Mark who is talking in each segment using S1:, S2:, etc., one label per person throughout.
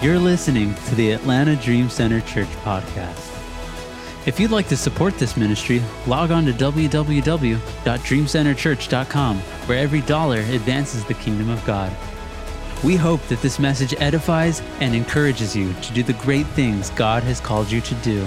S1: You're listening to the Atlanta Dream Center Church podcast. If you'd like to support this ministry, log on to www.dreamcenterchurch.com, where every dollar advances the kingdom of God. We hope that this message edifies and encourages you to do the great things God has called you to do.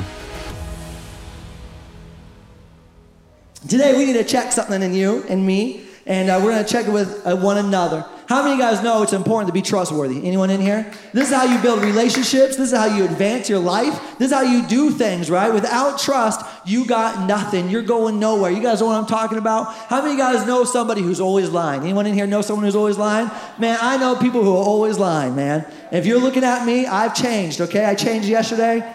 S2: Today we need to check something in you and me, and we're going to check it with one another. How many of you guys know it's important to be trustworthy? Anyone in here? This is how you build relationships. This is how you advance your life. This is how you do things, right? Without trust, you got nothing. You're going nowhere. You guys know what I'm talking about? How many of you guys know somebody who's always lying? Anyone in here know someone who's always lying? Man, I know people who are always lying, man. If you're looking at me, I've changed, okay? I changed yesterday.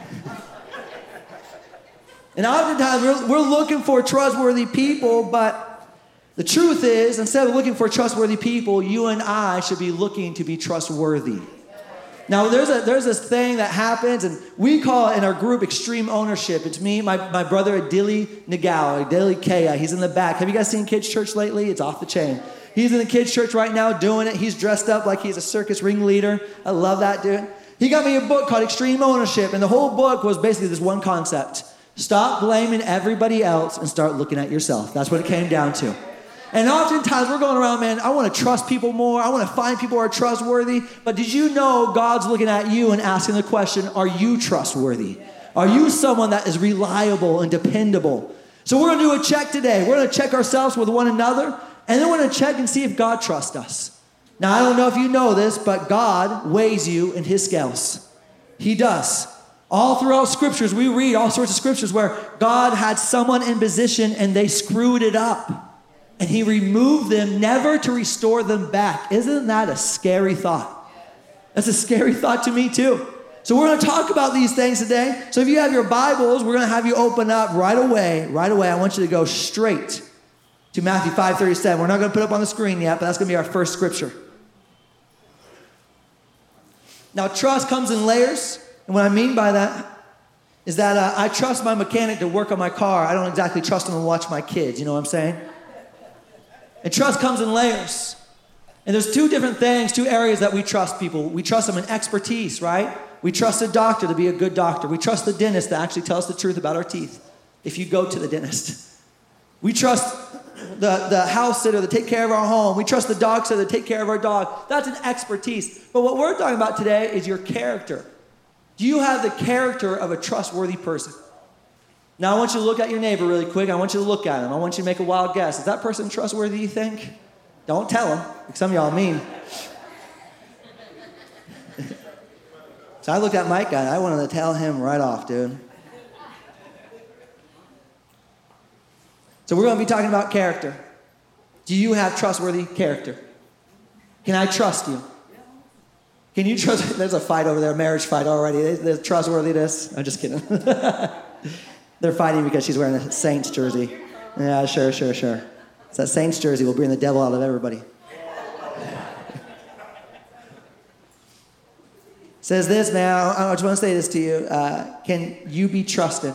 S2: And oftentimes, we're looking for trustworthy people, but the truth is, instead of looking for trustworthy people, you and I should be looking to be trustworthy. Now, there's this thing that happens, and we call it in our group extreme ownership. It's me, my brother Adili Nagawa, Adili Kea. He's in the back. Have you guys seen Kids Church lately? It's off the chain. He's in the Kids Church right now doing it. He's dressed up like he's a circus ringleader. I love that dude. He got me a book called Extreme Ownership, and the whole book was basically this one concept. Stop blaming everybody else and start looking at yourself. That's what it came down to. And oftentimes we're going around, man, I want to trust people more. I want to find people who are trustworthy. But did you know God's looking at you and asking the question, are you trustworthy? Are you someone that is reliable and dependable? So we're going to do a check today. We're going to check ourselves with one another. And then we're going to check and see if God trusts us. Now, I don't know if you know this, but God weighs you in his scales. He does. All throughout scriptures, we read all sorts of scriptures where God had someone in position and they screwed it up. And he removed them, never to restore them back. Isn't that a scary thought? That's a scary thought to me too. So we're going to talk about these things today. So if you have your Bibles, we're going to have you open up right away. Right away, I want you to go straight to Matthew 5:37. We're not going to put it up on the screen yet, but that's going to be our first scripture. Now, trust comes in layers. And what I mean by that is that I trust my mechanic to work on my car. I don't exactly trust him to watch my kids. You know what I'm saying? And trust comes in layers. And there's two different things, two areas that we trust people. We trust them in expertise, right? We trust a doctor to be a good doctor. We trust the dentist to actually tell us the truth about our teeth if you go to the dentist. We trust the house sitter to take care of our home. We trust the dog sitter to take care of our dog. That's an expertise. But what we're talking about today is your character. Do you have the character of a trustworthy person? Now, I want you to look at your neighbor really quick. I want you to look at him. I want you to make a wild guess. Is that person trustworthy, you think? Don't tell him. Like some of y'all mean. So I looked at Mike guy. I wanted to tell him right off, dude. So we're going to be talking about character. Do you have trustworthy character? Can I trust you? Can you trust? There's a fight over there, a marriage fight already. There's trustworthiness. I'm just kidding. They're fighting because she's wearing a Saints jersey. Yeah, sure. It's that Saints jersey will bring the devil out of everybody. Says this, man. I just want to say this to you. Can you be trusted?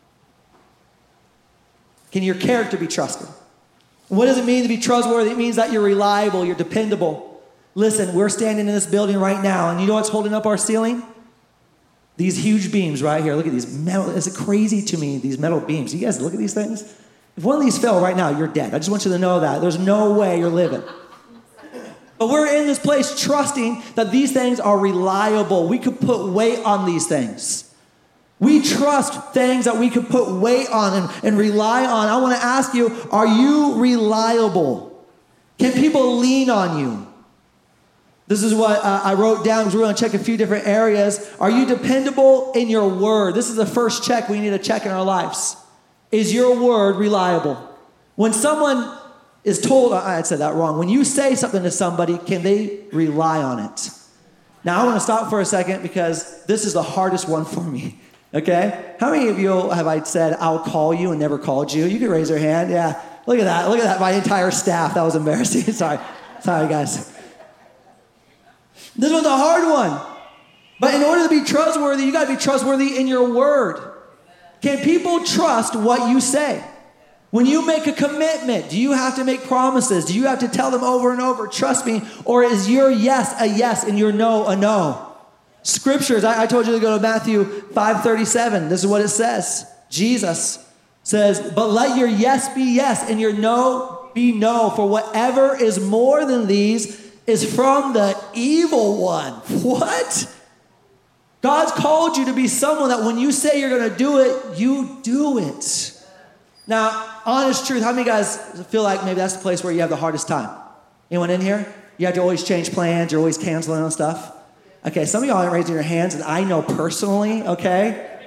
S2: Can your character be trusted? What does it mean to be trustworthy? It means that you're reliable, you're dependable. Listen, we're standing in this building right now, and you know what's holding up our ceiling? These huge beams right here. Look at these metal. It's crazy to me, these metal beams. You guys look at these things? If one of these fell right now, you're dead. I just want you to know that. There's no way you're living. But we're in this place trusting that these things are reliable. We could put weight on these things. We trust things that we could put weight on and rely on. I want to ask you, are you reliable? Can people lean on you? This is what I wrote down because we're going to check a few different areas. Are you dependable in your word? This is the first check we need to check in our lives. Is your word reliable? When someone is told, I said that wrong. When you say something to somebody, can they rely on it? Now, I want to stop for a second because this is the hardest one for me. Okay? How many of you have I said, I'll call you and never called you? You can raise your hand. Yeah. Look at that. Look at that. My entire staff. That was embarrassing. Sorry, guys. This one's a hard one. But in order to be trustworthy, you got to be trustworthy in your word. Can people trust what you say? When you make a commitment, do you have to make promises? Do you have to tell them over and over, trust me? Or is your yes a yes and your no a no? Scriptures, I told you to go to Matthew 5:37. This is what it says. Jesus says, but let your yes be yes and your no be no, for whatever is more than these is from the evil one. What? God's called you to be someone that when you say you're going to do it, you do it. Now, honest truth, how many guys feel like maybe that's the place where you have the hardest time? Anyone in here? You have to always change plans, you're always canceling on stuff? Okay, some of y'all aren't raising your hands, and I know personally, okay?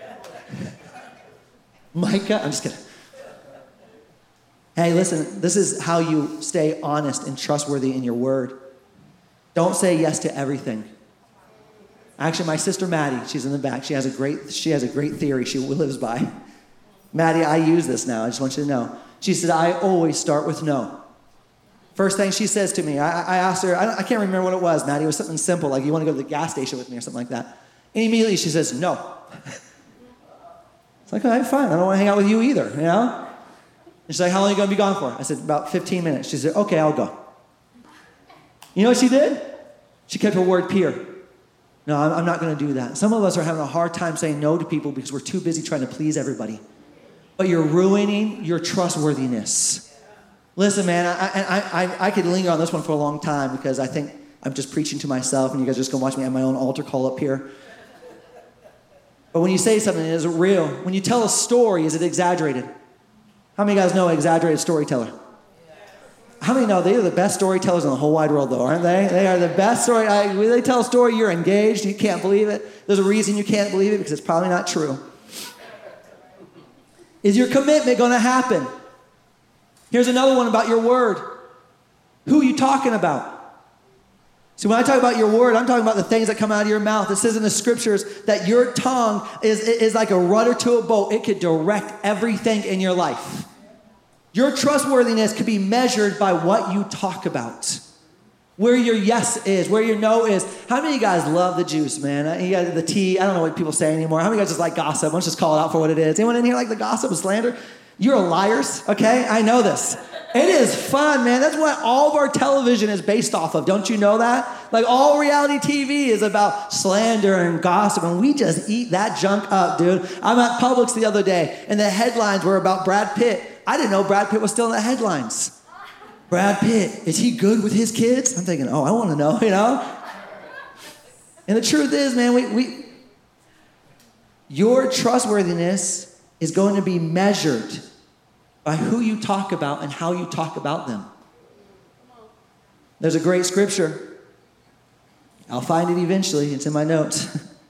S2: Micah, I'm just kidding. Hey, listen, this is how you stay honest and trustworthy in your word. Don't say yes to everything. Actually, my sister Maddie, she's in the back. She has a great theory she lives by. Maddie, I use this now. I just want you to know. She said, I always start with no. First thing she says to me, I asked her, I can't remember what it was, Maddie. It was something simple, like you want to go to the gas station with me or something like that. And immediately she says, no. It's like, all right, fine. I don't want to hang out with you either, you know? And she's like, how long are you going to be gone for? I said, about 15 minutes. She said, okay, I'll go. You know what she did? She kept her word pure. No, I'm not going to do that. Some of us are having a hard time saying no to people because we're too busy trying to please everybody. But you're ruining your trustworthiness. Listen, man, I could linger on this one for a long time because I think I'm just preaching to myself and you guys are just going to watch me have my own altar call up here. But when you say something, is it real? When you tell a story, is it exaggerated? How many of you guys know an exaggerated storyteller? How many know they are the best storytellers in the whole wide world, though, aren't they? They are the best story. When they tell a story, you're engaged. You can't believe it. There's a reason you can't believe it because it's probably not true. Is your commitment going to happen? Here's another one about your word. Who are you talking about? See, when I talk about your word, I'm talking about the things that come out of your mouth. It says in the scriptures that your tongue is like a rudder to a boat. It could direct everything in your life. Your trustworthiness could be measured by what you talk about. Where your yes is, where your no is. How many of you guys love the juice, man? You got the tea. I don't know what people say anymore. How many of you guys just like gossip? Let's just call it out for what it is. Anyone in here like the gossip and slander? You're liars, okay? I know this. It is fun, man. That's what all of our television is based off of. Don't you know that? Like all reality TV is about slander and gossip, and we just eat that junk up, dude. I'm at Publix the other day, and the headlines were about Brad Pitt. I didn't know Brad Pitt was still in the headlines. Brad Pitt, is he good with his kids? I'm thinking, I want to know, you know? And the truth is, man, your trustworthiness is going to be measured by who you talk about and how you talk about them. There's a great scripture. I'll find it eventually. It's in my notes.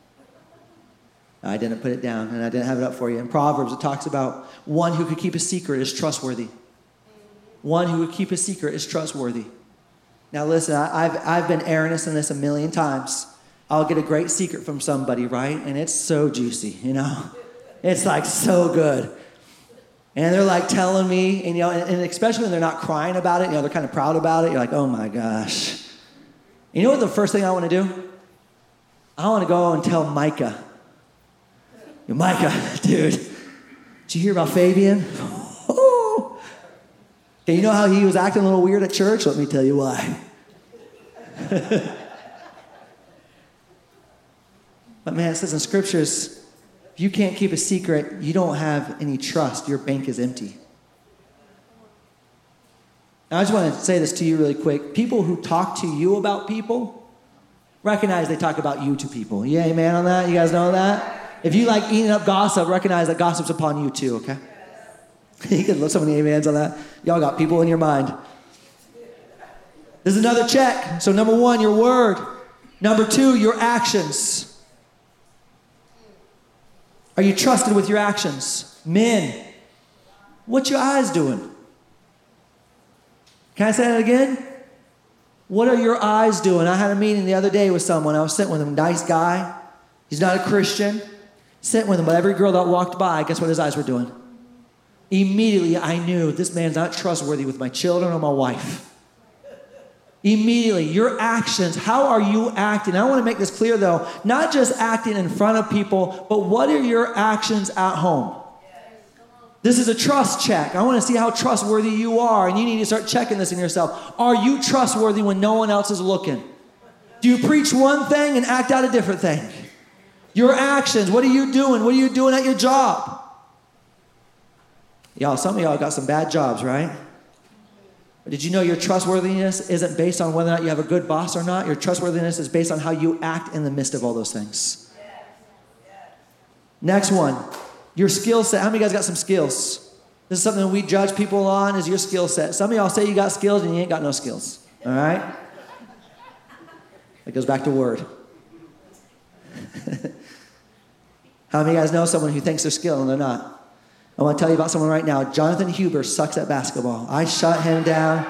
S2: I didn't put it down, and I didn't have it up for you. In Proverbs, it talks about one who could keep a secret is trustworthy. One who would keep a secret is trustworthy. Now listen, I've been Aaronist in this a million times. I'll get a great secret from somebody, right? And it's so juicy, you know? It's like so good. And they're like telling me, and, you know, and especially when they're not crying about it, you know, they're kind of proud about it. You're like, oh my gosh. You know what the first thing I want to do? I want to go and tell Micah. Micah, dude, did you hear about Fabian? Oh. Okay, you know how he was acting a little weird at church? Let me tell you why. But man, it says in scriptures, if you can't keep a secret, you don't have any trust. Your bank is empty. Now, I just want to say this to you really quick. People who talk to you about people, recognize they talk about you to people. Yeah, amen on that? You guys know that? If you like eating up gossip, recognize that gossip's upon you too, okay? You can look so many amens on that. Y'all got people in your mind. This is another check. So number one, your word. Number two, your actions. Are you trusted with your actions? Men, what your eyes doing? Can I say that again? What are your eyes doing? I had a meeting the other day with someone. I was sitting with him, nice guy. He's not a Christian. Sitting with him, but every girl that walked by, guess what his eyes were doing? Immediately, I knew this man's not trustworthy with my children or my wife. Immediately, your actions, how are you acting? I want to make this clear though, not just acting in front of people, but what are your actions at home? This is a trust check. I want to see how trustworthy you are, and you need to start checking this in yourself. Are you trustworthy when no one else is looking? Do you preach one thing and act out a different thing? Your actions, what are you doing? What are you doing at your job? Y'all, some of y'all got some bad jobs, right? But did you know your trustworthiness isn't based on whether or not you have a good boss or not? Your trustworthiness is based on how you act in the midst of all those things. Next one, your skill set. How many of you guys got some skills? This is something we judge people on, is your skill set. Some of y'all say you got skills and you ain't got no skills. All right? That goes back to word. How many of you guys know someone who thinks they're skilled and they're not? I want to tell you about someone right now. Jonathan Huber sucks at basketball. I shut him down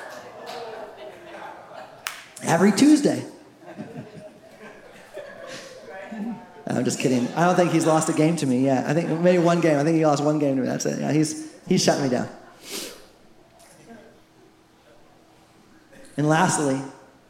S2: every Tuesday. I'm just kidding. I don't think he's lost a game to me yet. I think maybe one game. I think he lost one game to me. That's it. Yeah, he's shut me down. And lastly,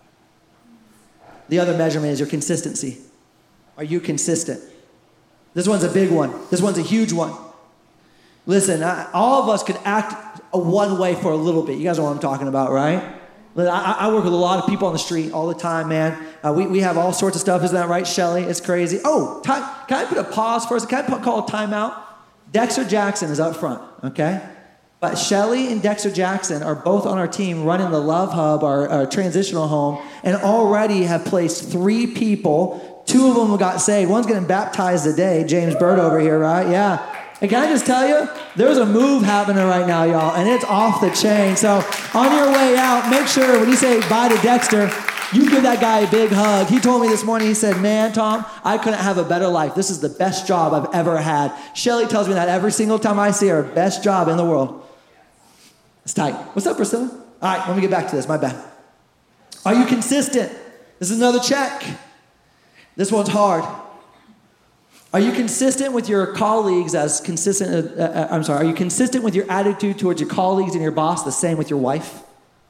S2: the other measurement is your consistency. Are you consistent? This one's a big one. This one's a huge one. Listen, all of us could act one way for a little bit. You guys know what I'm talking about, right? I work with a lot of people on the street all the time, man. We have all sorts of stuff. Isn't that right, Shelly? It's crazy. Oh, can I put a pause first? Can I call a timeout? Dexter Jackson is up front, okay? But Shelly and Dexter Jackson are both on our team running the Love Hub, our transitional home, and already have placed 3 people. 2 of them got saved. One's getting baptized today. James Bird over here, right? Yeah. And can I just tell you, there's a move happening right now, y'all, and it's off the chain. So on your way out, make sure when you say bye to Dexter, you give that guy a big hug. He told me this morning, he said, man, Tom, I couldn't have a better life. This is the best job I've ever had. Shelly tells me that every single time I see her, best job in the world. It's tight. What's up, Priscilla? All right, let me get back to this. My bad. Are you consistent? This is another check. This one's hard. Are you consistent with your colleagues as consistent, are you consistent with your attitude towards your colleagues and your boss, the same with your wife?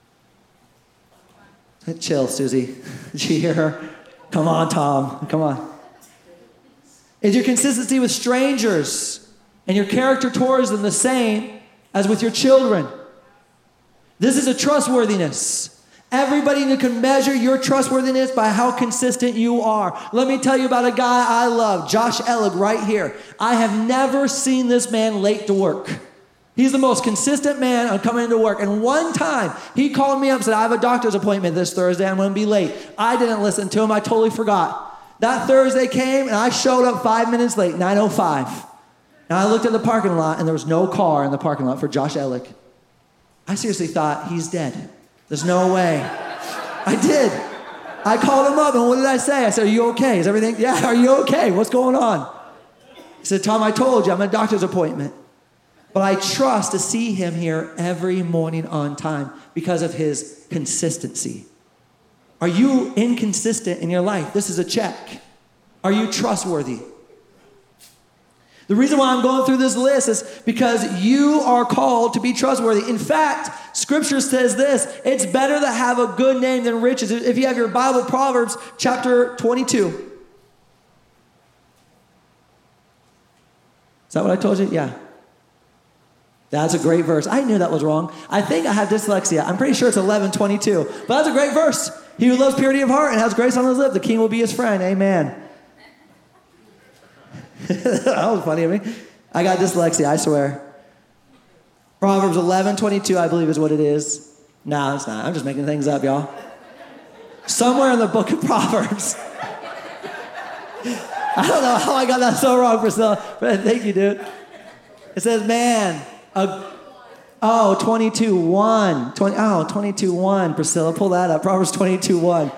S2: Chill, Susie. Did you hear her? Come on, Tom. Come on. Is your consistency with strangers and your character towards them the same as with your children? This is a trustworthiness. Everybody can measure your trustworthiness by how consistent you are. Let me tell you about a guy I love, Josh Ellig, right here. I have never seen this man late to work. He's the most consistent man on coming into work. And one time, he called me up and said, I have a doctor's appointment this Thursday. I'm going to be late. I didn't listen to him. I totally forgot. That Thursday came, and I showed up 5 minutes late, 9:05. And I looked at the parking lot, and there was no car in the parking lot for Josh Ellig. I seriously thought, he's dead. There's no way. I did. I called him up, and what did I say? I said, are you okay? Is everything? Yeah, are you okay? What's going on? He said, Tom, I told you, I'm at a doctor's appointment. But I trust to see him here every morning on time because of his consistency. Are you inconsistent in your life? This is a check. Are you trustworthy? The reason why I'm going through this list is because you are called to be trustworthy. In fact, Scripture says this, it's better to have a good name than riches. If you have your Bible, Proverbs chapter 22. Is that what I told you? Yeah. That's a great verse. I knew that was wrong. I think I have dyslexia. I'm pretty sure it's 11:22. But that's a great verse. He who loves purity of heart and has grace on his lip, the king will be his friend. Amen. That was funny of me. I got dyslexia, I swear. Proverbs 11:22, I believe is what it is. No, it's not. I'm just making things up, y'all. Somewhere in the book of Proverbs. I don't know how I got that so wrong, Priscilla, but thank you, dude. It says, man, 22:1. 22:1, Priscilla, pull that up. Proverbs 22:1.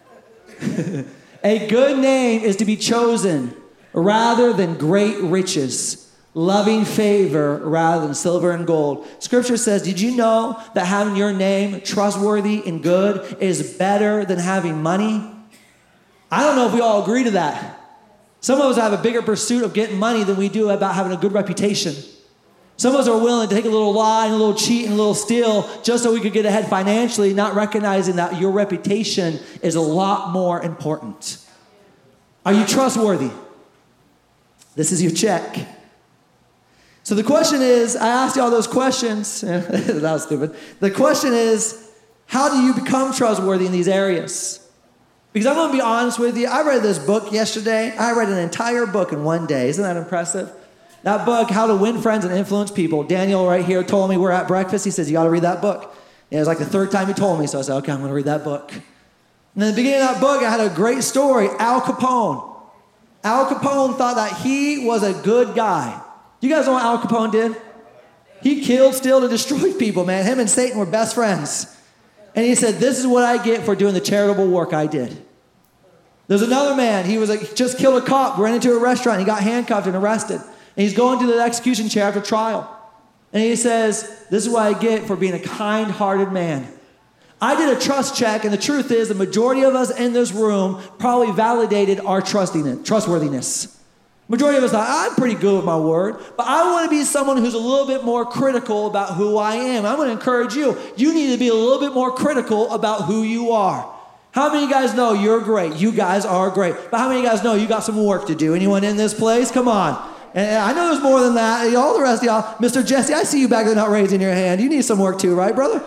S2: A good name is to be chosen rather than great riches, loving favor rather than silver and gold. Scripture says, did you know that having your name trustworthy and good is better than having money? I don't know if we all agree to that. Some of us have a bigger pursuit of getting money than we do about having a good reputation. Some of us are willing to take a little lie and a little cheat and a little steal just so we could get ahead financially, not recognizing that your reputation is a lot more important. Are you trustworthy? This is your check. So the question is, I asked you all those questions. That was stupid. The question is, how do you become trustworthy in these areas? Because I'm going to be honest with you. I read this book yesterday. I read an entire book in one day. Isn't that impressive? That book, How to Win Friends and Influence People. Daniel right here told me we're at breakfast. He says, you got to read that book. And it was like the third time he told me. So I said, okay, I'm going to read that book. And in the beginning of that book, I had a great story. Al Capone. Al Capone thought that he was a good guy. You guys know what Al Capone did? He killed, stealed, and destroyed people, man. Him and Satan were best friends. And he said, this is what I get for doing the charitable work I did. There's another man. He just killed a cop, ran into a restaurant. He got handcuffed and arrested. And he's going to the execution chair after trial. And he says, this is what I get for being a kind-hearted man. I did a trust check, and the truth is the majority of us in this room probably validated our trustworthiness. Majority of us thought, I'm pretty good with my word, but I want to be someone who's a little bit more critical about who I am. I'm going to encourage you. You need to be a little bit more critical about who you are. How many of you guys know you're great? You guys are great. But how many of you guys know you got some work to do? Anyone in this place? Come on. And I know there's more than that. All the rest of y'all. Mr. Jesse, I see you back there not raising your hand. You need some work too, right, brother?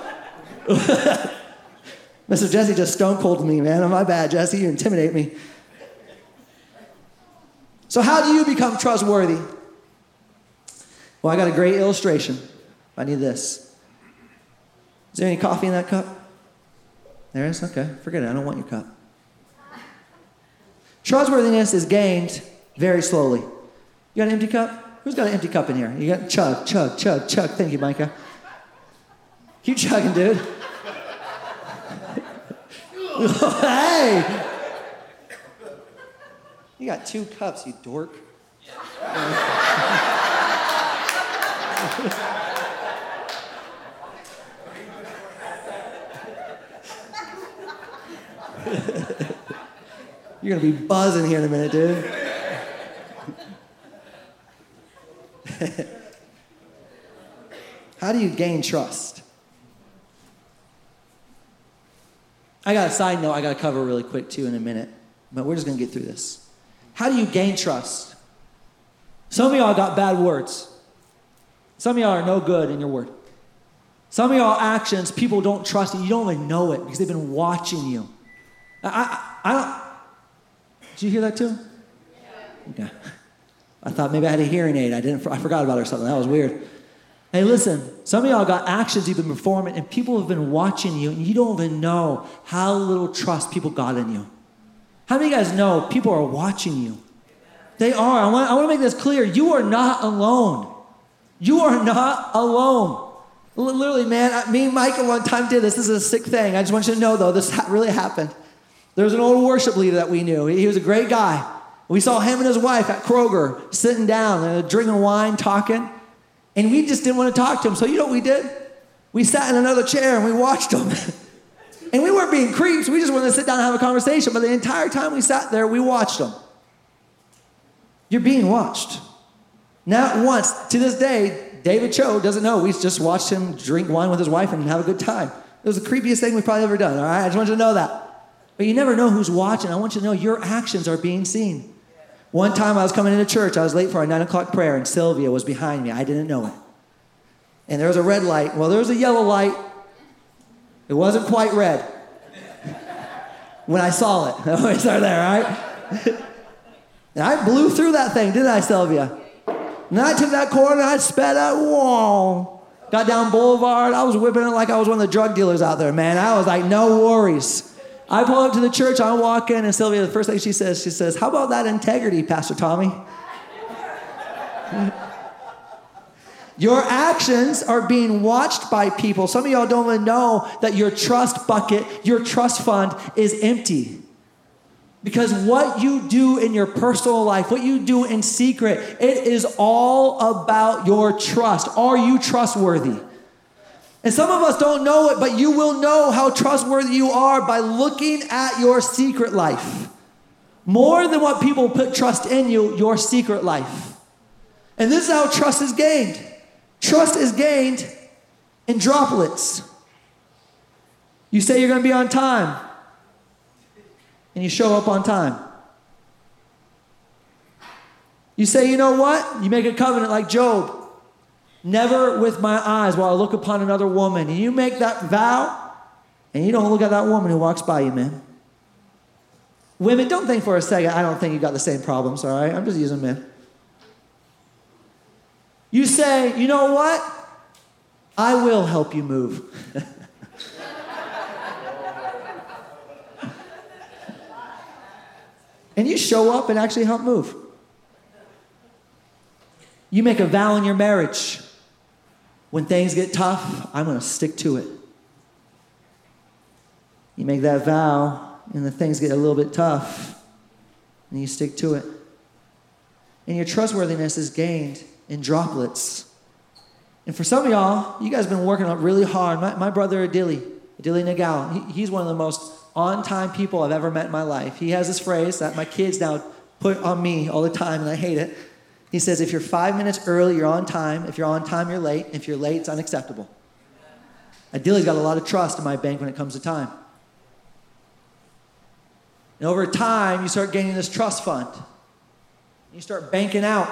S2: Mr. Jesse just stone cold me, man. Oh, my bad, Jesse. You intimidate me. So how do you become trustworthy? Well, I got a great illustration. I need this. Is there any coffee in that cup? There is? Okay, forget it. I don't want your cup. Trustworthiness is gained very slowly. You got an empty cup? Who's got an empty cup in here? You got chug, chug, chug, chug. Thank you, Micah. Keep chugging, dude. Hey! You got 2 cups, you dork. You're going to be buzzing here in a minute, dude. How do you gain trust? I got a side note I got to cover really quick, too, in a minute. But we're just going to get through this. How do you gain trust? Some of y'all got bad words. Some of y'all are no good in your word. Some of y'all actions, people don't trust you. You don't even know it because they've been watching you. I don't. Did you hear that too? Okay. I thought maybe I had a hearing aid. I forgot about it or something. That was weird. Hey, listen. Some of y'all got actions you've been performing and people have been watching you and you don't even know how little trust people got in you. How many of you guys know people are watching you? They are. I want to make this clear. You are not alone. You are not alone. Literally, man, me and Micah one time did this. This is a sick thing. I just want you to know, though, this really happened. There was an old worship leader that we knew. He was a great guy. We saw him and his wife at Kroger sitting down and drinking wine, talking. And we just didn't want to talk to him. So you know what we did? We sat in another chair and we watched him. And we weren't being creeps. We just wanted to sit down and have a conversation. But the entire time we sat there, we watched them. You're being watched. Not once. To this day, David Cho doesn't know. We just watched him drink wine with his wife and have a good time. It was the creepiest thing we've probably ever done. All right? I just want you to know that. But you never know who's watching. I want you to know your actions are being seen. One time I was coming into church. I was late for our 9 o'clock prayer, and Sylvia was behind me. I didn't know it. And there was a red light. Well, there was a yellow light. It wasn't quite red when I saw it. I always are there, right? And I blew through that thing, didn't I, Sylvia? And I took that corner, and I sped out, whoa. Got down Boulevard. I was whipping it like I was one of the drug dealers out there, man. I was like, no worries. I pull up to the church, I walk in, and Sylvia, the first thing she says, how about that integrity, Pastor Tommy? Your actions are being watched by people. Some of y'all don't even know that your trust bucket, your trust fund is empty. Because what you do in your personal life, what you do in secret, it is all about your trust. Are you trustworthy? And some of us don't know it, but you will know how trustworthy you are by looking at your secret life. More than what people put trust in you, your secret life. And this is how trust is gained. Trust is gained in droplets. You say you're going to be on time, and you show up on time. You say, you know what? You make a covenant like Job. Never with my eyes will I look upon another woman. And you make that vow, and you don't look at that woman who walks by you, man. Women, don't think for a second, I don't think you got the same problems, all right? I'm just using men. You say, you know what? I will help you move. And you show up and actually help move. You make a vow in your marriage. When things get tough, I'm going to stick to it. You make that vow, and the things get a little bit tough, and you stick to it. And your trustworthiness is gained in droplets. And for some of y'all, you guys have been working on really hard. My brother Adili Nagal, he's one of the most on-time people I've ever met in my life. He has this phrase that my kids now put on me all the time, and I hate it. He says, if you're 5 minutes early, you're on time. If you're on time, you're late. If you're late, it's unacceptable. Adili's got a lot of trust in my bank when it comes to time. And over time, you start gaining this trust fund. You start banking out.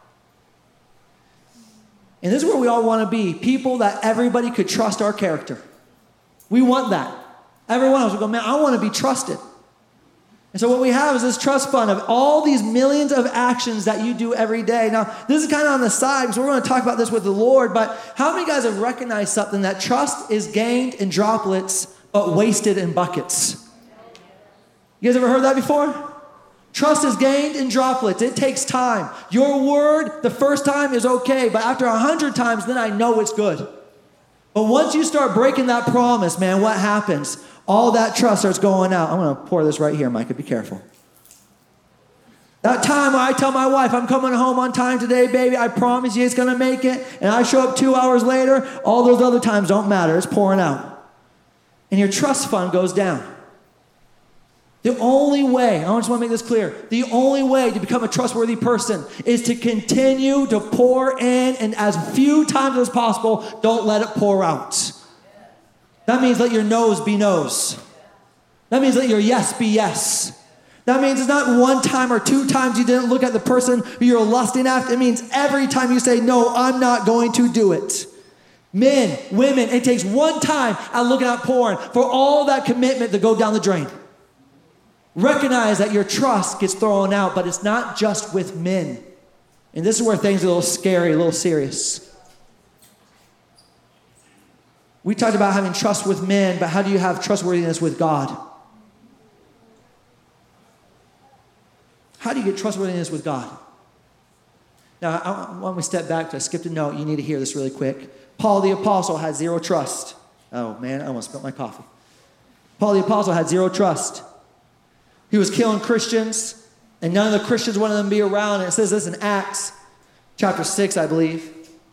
S2: And this is where we all want to be. People that everybody could trust our character. We want that. Every one of us will go, man, I want to be trusted. And so what we have is this trust fund of all these millions of actions that you do every day. Now, this is kind of on the side, because we're going to talk about this with the Lord, but how many guys have recognized something that trust is gained in droplets, but wasted in buckets? You guys ever heard that before? Trust is gained in droplets. It takes time. Your word, the first time is okay, but after 100 times, then I know it's good. But once you start breaking that promise, man, what happens? All that trust starts going out. I'm going to pour this right here, Micah. Be careful. That time where I tell my wife, I'm coming home on time today, baby. I promise you it's going to make it. And I show up 2 hours later. All those other times don't matter. It's pouring out. And your trust fund goes down. The only way, I just want to make this clear, the only way to become a trustworthy person is to continue to pour in, and as few times as possible, don't let it pour out. That means let your no's be no's. That means let your yes be yes. That means it's not one time or 2 times you didn't look at the person who you're lusting after. It means every time you say, no, I'm not going to do it. Men, women, it takes one time at looking at porn for all that commitment to go down the drain. Recognize that your trust gets thrown out, but it's not just with men. And this is where things are a little scary, a little serious. We talked about having trust with men, but how do you have trustworthiness with God? How do you get trustworthiness with God? Now, when we step back, I skipped a note. You need to hear this really quick. Paul the Apostle had zero trust. Oh, man, I almost spilled my coffee. Paul the Apostle had zero trust. He was killing Christians, and none of the Christians wanted them to be around. And it says this in Acts chapter 6, I believe.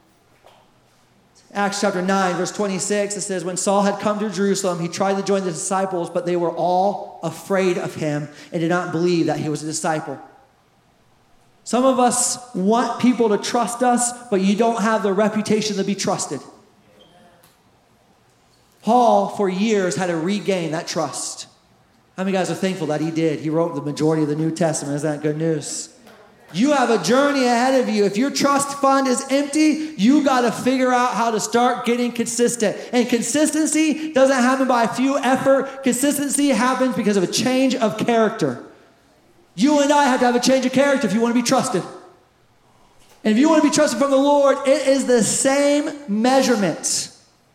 S2: Acts chapter 9, verse 26, it says, when Saul had come to Jerusalem, he tried to join the disciples, but they were all afraid of him and did not believe that he was a disciple. Some of us want people to trust us, but you don't have the reputation to be trusted. Paul, for years, had to regain that trust. How many guys are thankful that he did? He wrote the majority of the New Testament. Isn't that good news? You have a journey ahead of you. If your trust fund is empty, you got to figure out how to start getting consistent. And consistency doesn't happen by a few effort. Consistency happens because of a change of character. You and I have to have a change of character if you want to be trusted. And if you want to be trusted from the Lord, it is the same measurement.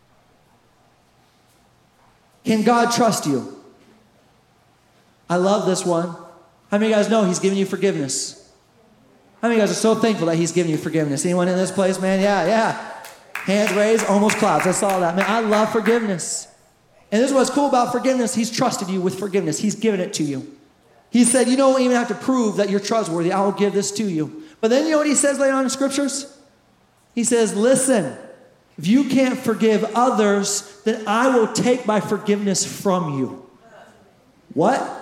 S2: Can God trust you? I love this one. How many of you guys know he's giving you forgiveness? How many of you guys are so thankful that he's giving you forgiveness? Anyone in this place, man? Yeah. Hands raised, almost claps. I saw that. Man, I love forgiveness. And this is what's cool about forgiveness. He's trusted you with forgiveness. He's given it to you. He said, you don't even have to prove that you're trustworthy. I will give this to you. But then you know what he says later on in scriptures? He says, listen, if you can't forgive others, then I will take my forgiveness from you. What?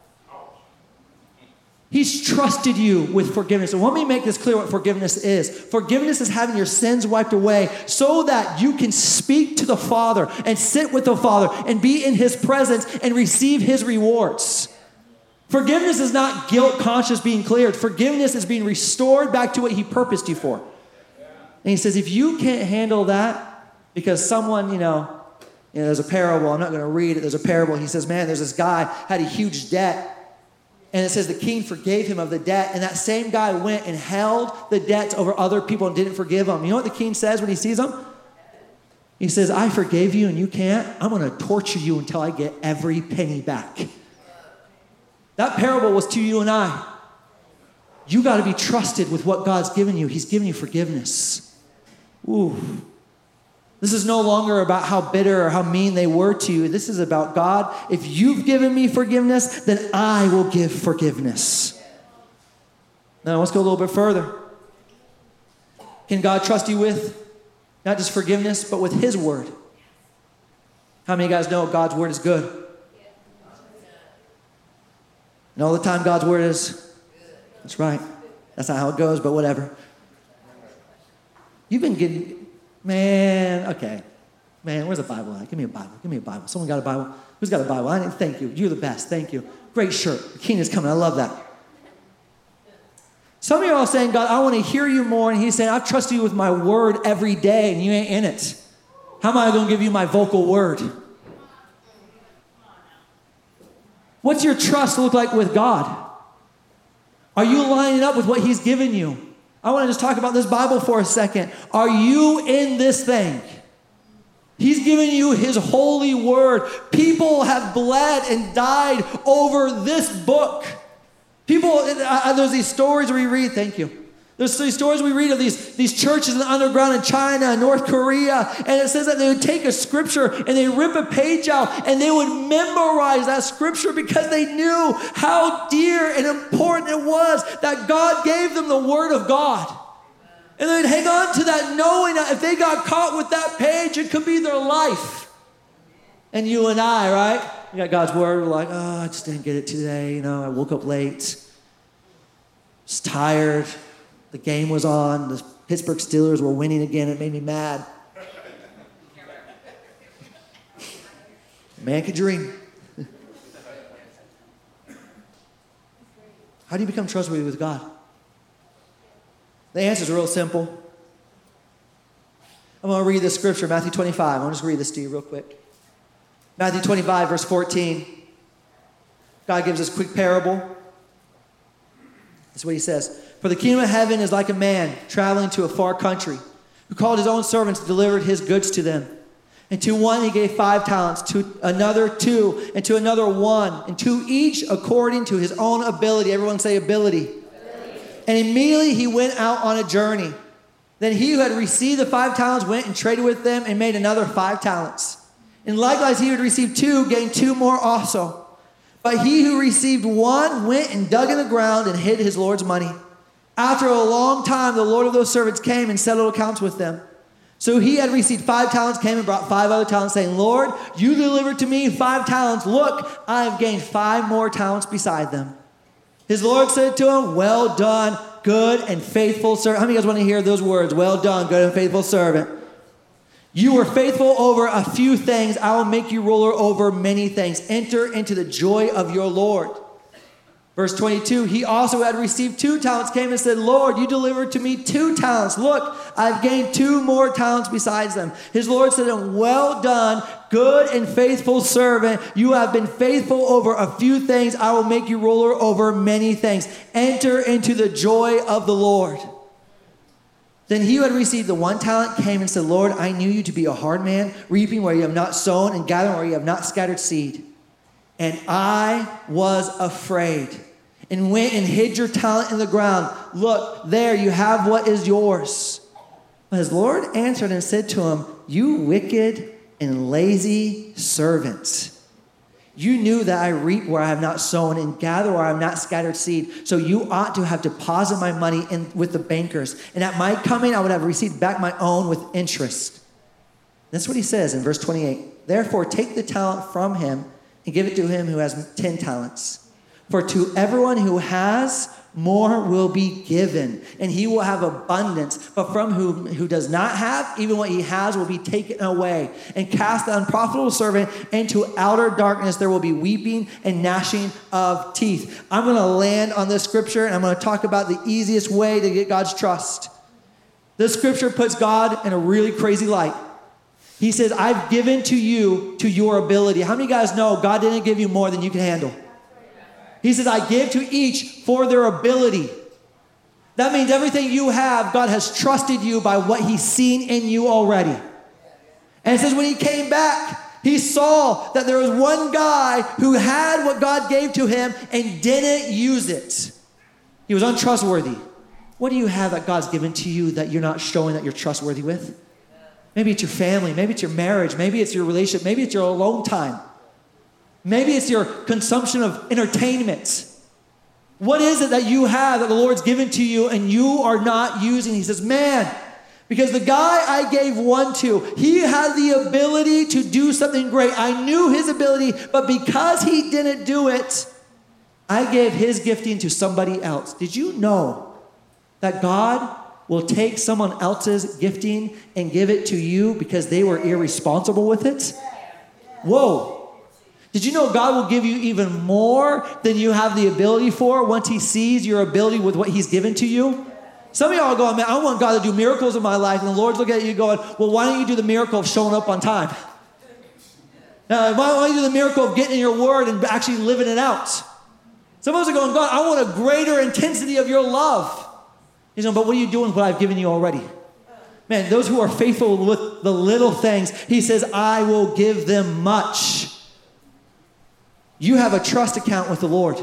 S2: He's trusted you with forgiveness. And let me make this clear what forgiveness is. Forgiveness is having your sins wiped away so that you can speak to the Father and sit with the Father and be in his presence and receive his rewards. Forgiveness is not guilt conscious being cleared. Forgiveness is being restored back to what he purposed you for. And he says, if you can't handle that because someone, there's a parable. I'm not going to read it. There's a parable. He says, man, there's this guy had a huge debt. And it says the king forgave him of the debt. And that same guy went and held the debts over other people and didn't forgive them. You know what the king says when he sees them? He says, I forgave you and you can't. I'm going to torture you until I get every penny back. That parable was to you and I. You got to be trusted with what God's given you. He's given you forgiveness. Ooh. This is no longer about how bitter or how mean they were to you. This is about God. If you've given me forgiveness, then I will give forgiveness. Now let's go a little bit further. Can God trust you with not just forgiveness, but with his word? How many of you guys know God's word is good? And all the time God's word is, that's right. That's not how it goes, but whatever. You've been getting, man, okay. Man, where's the Bible at? Give me a Bible. Give me a Bible. Someone got a Bible? Who's got a Bible? Thank you. You're the best. Thank you. Great shirt. The king is coming. I love that. Some of you are all saying, God, I want to hear you more. And he's saying, I've trusted you with my word every day, and you ain't in it. How am I going to give you my vocal word? What's your trust look like with God? Are you lining up with what he's given you? I want to just talk about this Bible for a second. Are you in this thing? He's given you his holy word. People have bled and died over this book. People, there's these stories we read, thank you. There's these stories we read of these churches in the underground in China and North Korea, and it says that they would take a scripture and they rip a page out and they would memorize that scripture because they knew how dear and important it was that God gave them the word of God. And they'd hang on to that knowing that if they got caught with that page, it could be their life. And you and I, right? We got God's word, we're like, oh, I just didn't get it today. I woke up late. Was tired. The game was on. The Pittsburgh Steelers were winning again. It made me mad. Man could dream. How do you become trustworthy with God? The answer is real simple. I'm going to read this scripture, Matthew 25. I'll just read this to you real quick. Matthew 25, verse 14. God gives us a quick parable. That's what he says. For the kingdom of heaven is like a man traveling to a far country, who called his own servants and delivered his goods to them. And to one he gave 5 talents, to another 2, and to another 1, and to each according to his own ability. Everyone say ability. And immediately he went out on a journey. Then he who had received the 5 talents went and traded with them and made another 5 talents. And likewise he who had received 2 gained 2 more also. But he who received 1 went and dug in the ground and hid his Lord's money. After a long time, the Lord of those servants came and settled accounts with them. So he had received 5 talents, came and brought 5 other talents, saying, Lord, you delivered to me 5 talents. Look, I have gained 5 more talents beside them. His Lord said to him, well done, good and faithful servant. How many of you guys want to hear those words? Well done, good and faithful servant. You were faithful over a few things. I will make you ruler over many things. Enter into the joy of your Lord. Verse 22, he also had received 2 talents, came and said, Lord, you delivered to me 2 talents. Look, I've gained 2 more talents besides them. His Lord said to him, well done, good and faithful servant. You have been faithful over a few things. I will make you ruler over many things. Enter into the joy of the Lord. Then he who had received the 1 talent came and said, Lord, I knew you to be a hard man, reaping where you have not sown and gathering where you have not scattered seed. And I was afraid and went and hid your talent in the ground. Look, there you have what is yours. But his Lord answered and said to him, you wicked and lazy servant. You knew that I reap where I have not sown and gather where I have not scattered seed. So you ought to have deposited my money with the bankers. And at my coming, I would have received back my own with interest. That's what he says in verse 28. Therefore, take the talent from him and give it to him who has 10 talents. For to everyone who has, more will be given, and he will have abundance. But from who does not have, even what he has will be taken away. And cast the unprofitable servant into outer darkness. There will be weeping and gnashing of teeth. I'm going to land on this scripture, and I'm going to talk about the easiest way to get God's trust. This scripture puts God in a really crazy light. He says, I've given to you to your ability. How many of you guys know God didn't give you more than you can handle? He says, I give to each for their ability. That means everything you have, God has trusted you by what he's seen in you already. And it says when he came back, he saw that there was one guy who had what God gave to him and didn't use it. He was untrustworthy. What do you have that God's given to you that you're not showing that you're trustworthy with? Maybe it's your family. Maybe it's your marriage. Maybe it's your relationship. Maybe it's your alone time. Maybe it's your consumption of entertainment. What is it that you have that the Lord's given to you and you are not using? He says, man, because the guy I gave one to, he had the ability to do something great. I knew his ability, but because he didn't do it, I gave his gifting to somebody else. Did you know that God will take someone else's gifting and give it to you because they were irresponsible with it? Whoa. Did you know God will give you even more than you have the ability for once he sees your ability with what he's given to you? Some of y'all are going, man, I want God to do miracles in my life. And the Lord's looking at you going, well, why don't you do the miracle of showing up on time? Now, why don't you do the miracle of getting in your word and actually living it out? Some of us are going, God, I want a greater intensity of your love. He's going, but what are you doing with what I've given you already? Man, those who are faithful with the little things, he says, I will give them much. You have a trust account with the Lord.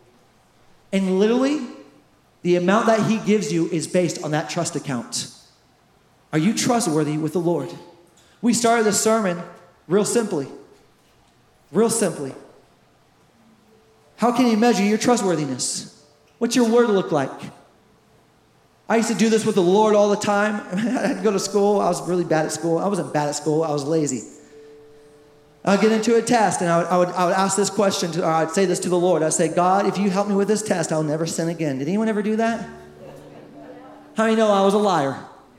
S2: And literally, the amount that he gives you is based on that trust account. Are you trustworthy with the Lord? We started this sermon real simply. Real simply. How can you measure your trustworthiness? What's your word look like? I used to do this with the Lord all the time. I'd go to school. I was really bad at school. I wasn't bad at school. I was lazy. I'd get into a test, and I would ask this question, or I'd say this to the Lord. I'd say, God, if you help me with this test, I'll never sin again. Did anyone ever do that? How many know I was a liar?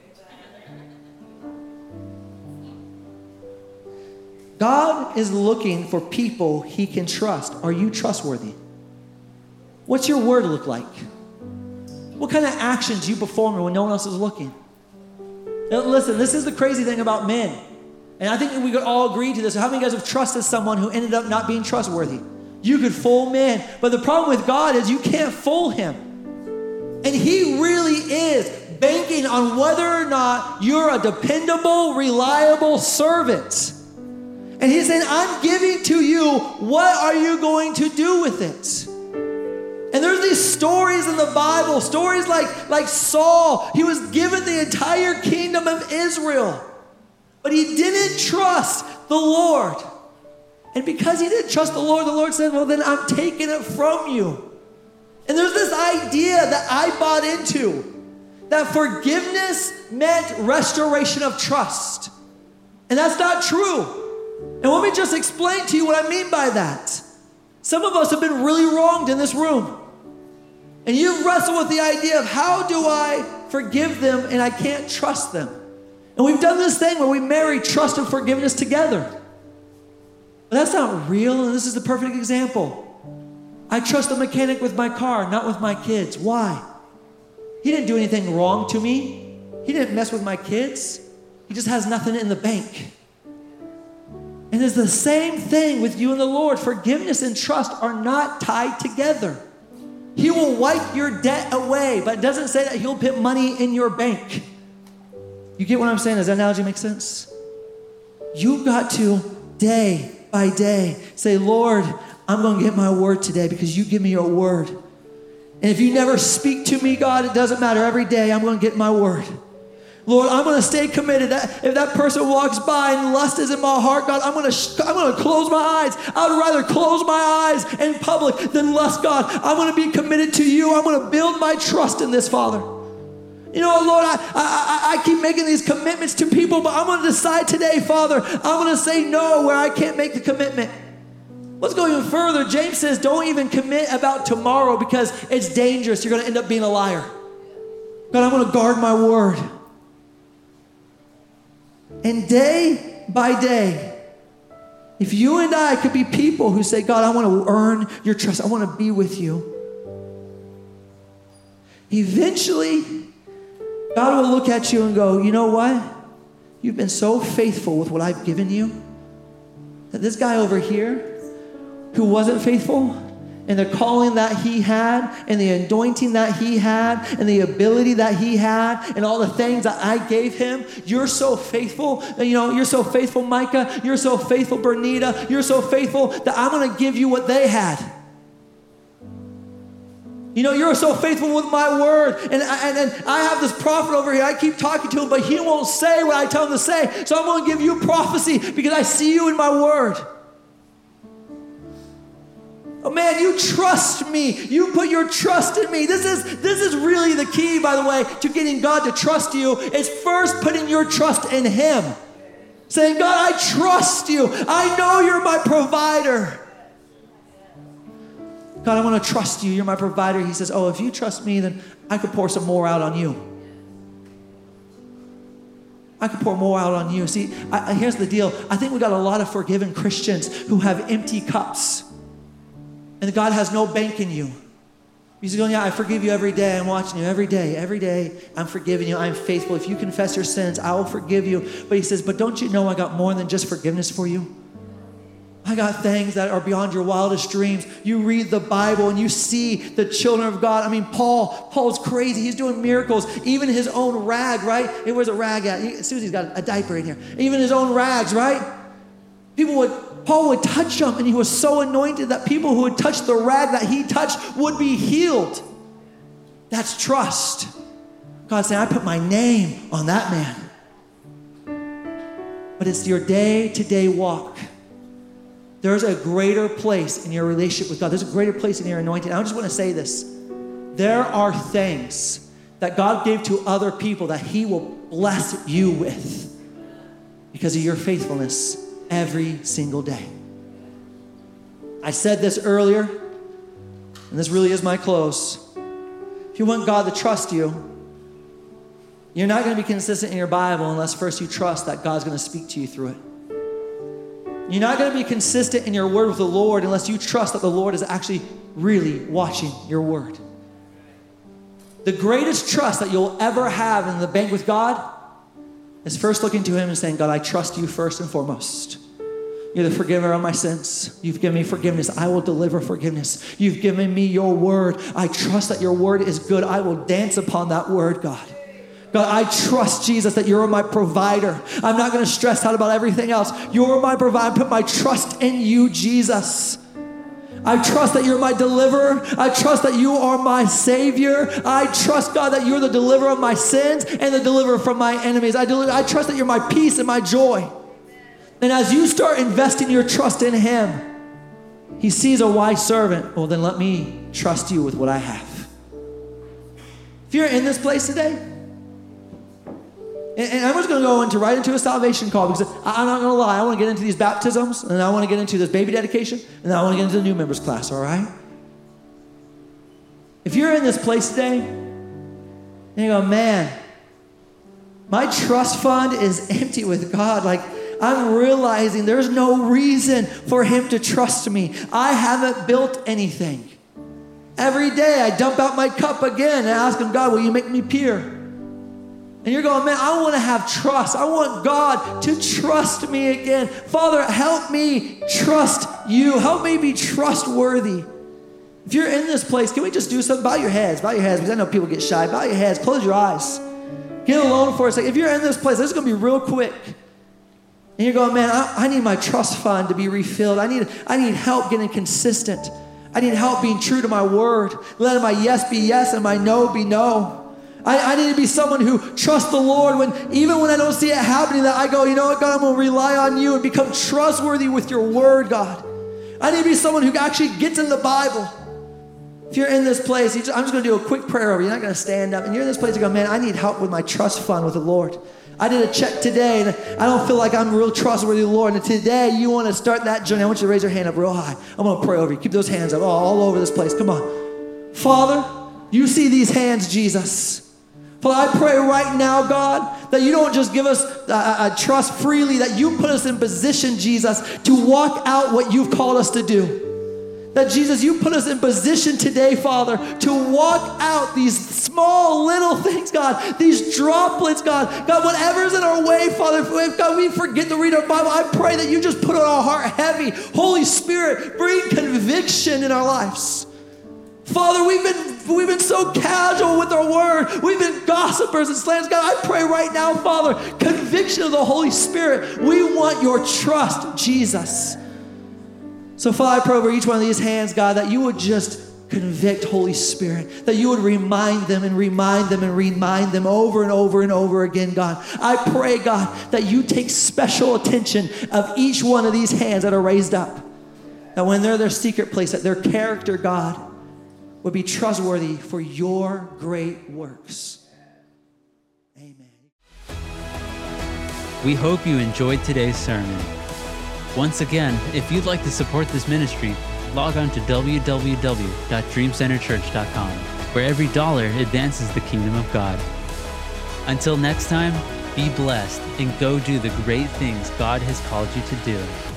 S2: God is looking for people he can trust. Are you trustworthy? What's your word look like? What kind of actions you perform when no one else is looking? Now, listen, this is the crazy thing about men. And I think we could all agree to this. How many of you guys have trusted someone who ended up not being trustworthy? You could fool men. But the problem with God is you can't fool him. And he really is banking on whether or not you're a dependable, reliable servant. And he's saying, I'm giving to you. What are you going to do with it? And there's these stories in the Bible, stories like Saul. He was given the entire kingdom of Israel. But he didn't trust the Lord. And because he didn't trust the Lord said, well, then I'm taking it from you. And there's this idea that I bought into, that forgiveness meant restoration of trust. And that's not true. And let me just explain to you what I mean by that. Some of us have been really wronged in this room. And you've wrestled with the idea of how do I forgive them and I can't trust them. And we've done this thing where we marry trust and forgiveness together. But that's not real, and this is the perfect example. I trust the mechanic with my car, not with my kids. Why? He didn't do anything wrong to me. He didn't mess with my kids. He just has nothing in the bank. And it's the same thing with you and the Lord. Forgiveness and trust are not tied together. He will wipe your debt away, but it doesn't say that he'll put money in your bank. You get what I'm saying? Does that analogy make sense? You've got to, day by day, say, Lord, I'm going to get my word today because you give me your word. And if you never speak to me, God, it doesn't matter. Every day I'm going to get my word. Lord, I'm going to stay committed. If that person walks by and lust is in my heart, God, I'm going to close my eyes. I would rather close my eyes in public than lust, God. I'm going to be committed to you. I'm going to build my trust in this, Father. You know, Lord, I keep making these commitments to people, but I'm going to decide today, Father, I'm going to say no where I can't make the commitment. Let's go even further. James says, don't even commit about tomorrow because it's dangerous. You're going to end up being a liar. God, I'm going to guard my word. And day by day, if you and I could be people who say, God, I want to earn your trust. I want to be with you. Eventually, God will look at you and go, you know what? You've been so faithful with what I've given you that this guy over here who wasn't faithful and the calling that he had, and the anointing that he had, and the ability that he had, and all the things that I gave him. You're so faithful. You're so faithful, Micah. You're so faithful, Bernita. You're so faithful that I'm going to give you what they had. You're so faithful with my word. And I have this prophet over here. I keep talking to him, but he won't say what I tell him to say. So I'm going to give you prophecy because I see you in my word. Oh man, you trust me. You put your trust in me. This is really the key, by the way, to getting God to trust you. Is first putting your trust in him. Saying, God, I trust you. I know you're my provider. God, I want to trust you. You're my provider. He says, if you trust me, then I could pour some more out on you. I could pour more out on you. See, here's the deal. I think we got a lot of forgiven Christians who have empty cups. And God has no bank in you. He's going, I forgive you every day. I'm watching you every day. Every day, I'm forgiving you. I'm faithful. If you confess your sins, I will forgive you. But he says, but don't you know I got more than just forgiveness for you? I got things that are beyond your wildest dreams. You read the Bible and you see the children of God. I mean, Paul's crazy. He's doing miracles. Even his own rag, right? Hey, where's a rag at? Susie's got a diaper in here. Even his own rags, right? Paul would touch them, and he was so anointed that people who would touch the rag that he touched would be healed. That's trust. God saying, I put my name on that man. But it's your day-to-day walk. There's a greater place in your relationship with God. There's a greater place in your anointing. I just want to say this. There are things that God gave to other people that he will bless you with because of your faithfulness every single day. I said this earlier, and this really is my close. If you want God to trust you, you're not going to be consistent in your Bible unless first you trust that God's going to speak to you through it. You're not going to be consistent in your word with the Lord unless you trust that the Lord is actually really watching your word. The greatest trust that you'll ever have in the bank with God is first looking to him and saying, God, I trust you first and foremost. You're the forgiver of my sins. You've given me forgiveness. I will deliver forgiveness. You've given me your word. I trust that your word is good. I will dance upon that word, God. God, I trust, Jesus, that you're my provider. I'm not going to stress out about everything else. You're my provider. I put my trust in you, Jesus. I trust that you're my deliverer. I trust that you are my savior. I trust, God, that you're the deliverer of my sins and the deliverer from my enemies. I trust that you're my peace and my joy. And as you start investing your trust in him, he sees a wise servant. Well, then let me trust you with what I have. If you're in this place today, and I'm just going to go right into a salvation call because I'm not going to lie. I want to get into these baptisms, and I want to get into this baby dedication, and then I want to get into the new members class, all right? If you're in this place today, and you go, man, my trust fund is empty with God. Like, I'm realizing there's no reason for him to trust me. I haven't built anything. Every day I dump out my cup again and ask him, God, will you make me pure? And you're going, man, I want to have trust. I want God to trust me again. Father, help me trust you. Help me be trustworthy. If you're in this place, can we just do something? Bow your heads, because I know people get shy. Bow your heads, close your eyes. Get alone for a second. If you're in this place, this is going to be real quick. And you're going, man, I need my trust fund to be refilled. I need help getting consistent. I need help being true to my word. Letting my yes be yes and my no be no. I need to be someone who trusts the Lord even when I don't see it happening, that I go, you know what, God, I'm going to rely on you and become trustworthy with your word, God. I need to be someone who actually gets in the Bible. If you're in this place, I'm just going to do a quick prayer over you. You're not going to stand up. And you're in this place, you go, man, I need help with my trust fund with the Lord. I did a check today, and I don't feel like I'm real trustworthy with the Lord. And today, you want to start that journey. I want you to raise your hand up real high. I'm going to pray over you. Keep those hands up all over this place. Come on. Father, you see these hands, Jesus. Father, I pray right now, God, that you don't just give us a trust freely, that you put us in position, Jesus, to walk out what you've called us to do. That Jesus, you put us in position today, Father, to walk out these small little things, God, these droplets, God. God, whatever's in our way, Father, if God, we forget to read our Bible, I pray that you just put on our heart heavy. Holy Spirit, bring conviction in our lives. Father, we've been so casual with our word. We've been gossipers and slanders. God, I pray right now, Father, conviction of the Holy Spirit. We want your trust, Jesus. So, Father, I pray over each one of these hands, God, that you would just convict, Holy Spirit, that you would remind them and remind them and remind them over and over and over again, God. I pray, God, that you take special attention of each one of these hands that are raised up. That when they're in their secret place, that their character, God, would be trustworthy for your great works. Amen.
S1: We hope you enjoyed today's sermon. Once again, if you'd like to support this ministry, log on to www.dreamcenterchurch.com, where every dollar advances the kingdom of God. Until next time, be blessed and go do the great things God has called you to do.